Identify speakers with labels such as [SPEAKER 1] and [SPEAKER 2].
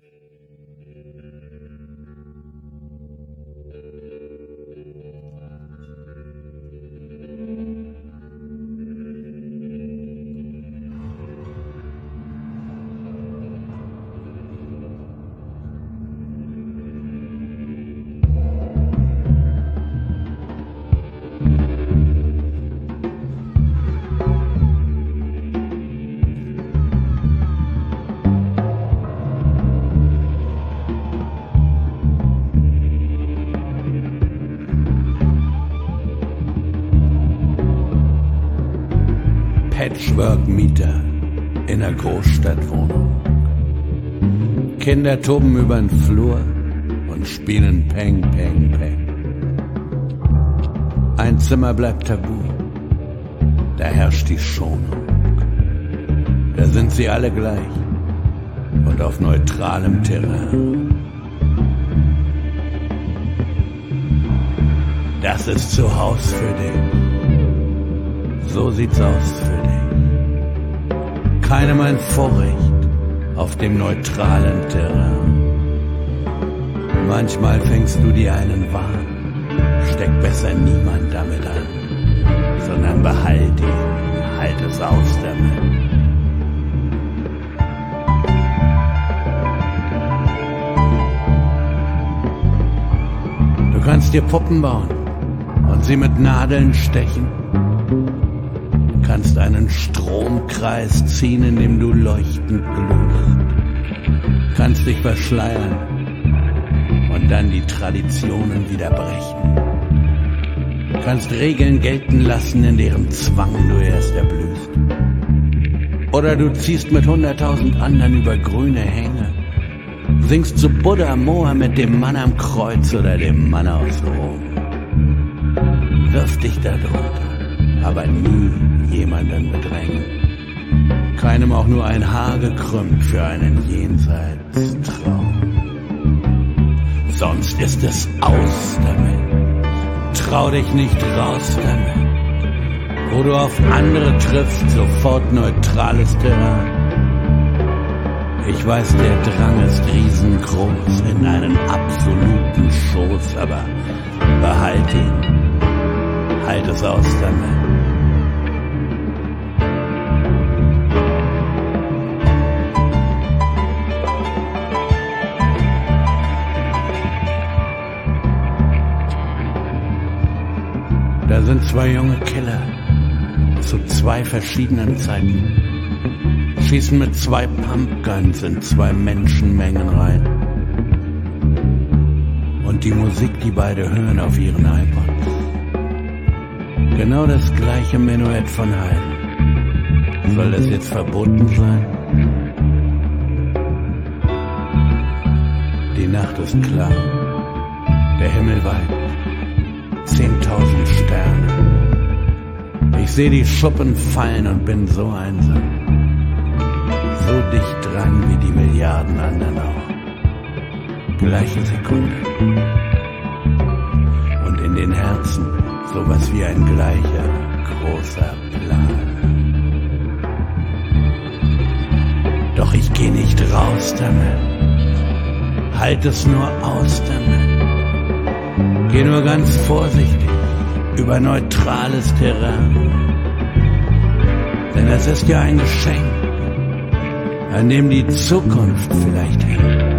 [SPEAKER 1] Patchwork-Mieter in der Großstadtwohnung. Kinder toben übern Flur und spielen Peng, Peng, Peng. Ein Zimmer bleibt tabu, da herrscht die Schonung. Da sind sie alle gleich und auf neutralem Terrain. Das ist zu Haus für dich. So sieht's aus für dich. Keinem ein Vorrecht auf dem neutralen Terrain. Manchmal fängst du dir einen Wahn, steck besser niemand damit an, sondern behalt ihn, halt es aus damit. Du kannst dir Puppen bauen und sie mit Nadeln stechen. Kannst einen Stromkreis ziehen, in dem du leuchtend glühst. Kannst dich verschleiern und dann die Traditionen wieder brechen. Kannst Regeln gelten lassen, in deren Zwang du erst erblühst. Oder du ziehst mit 100.000 anderen über grüne Hänge, singst zu Buddha Mohammed, dem Mann am Kreuz oder dem Mann aus Rom. Wirf dich da drunter, aber nie jemanden bedrängen. Keinem auch nur ein Haar gekrümmt für einen Jenseitstraum. Sonst ist es aus damit. Trau dich nicht raus damit. Wo du auf andere triffst, sofort neutrales Terrain. Ich weiß, der Drang ist riesengroß in einen absoluten Schoß, aber behalt ihn. Halt es aus damit. Da sind zwei junge Killer zu zwei verschiedenen Zeiten, schießen mit zwei Pumpguns in zwei Menschenmengen rein. Und die Musik, die beide hören auf ihren iPods, genau das gleiche Menuett von Haydn. Soll das jetzt verboten sein? Die Nacht ist klar, der Himmel weit. 10.000 Sterne. Ich seh die Schuppen fallen und bin so einsam. So dicht dran wie die Milliarden anderen auch. Gleiche Sekunde. Und in den Herzen sowas wie ein gleicher, großer Plan. Doch ich geh nicht raus damit. Halt es nur aus damit. Geh nur ganz vorsichtig über neutrales Terrain. Denn es ist ja ein Geschenk, an dem die Zukunft vielleicht hängt.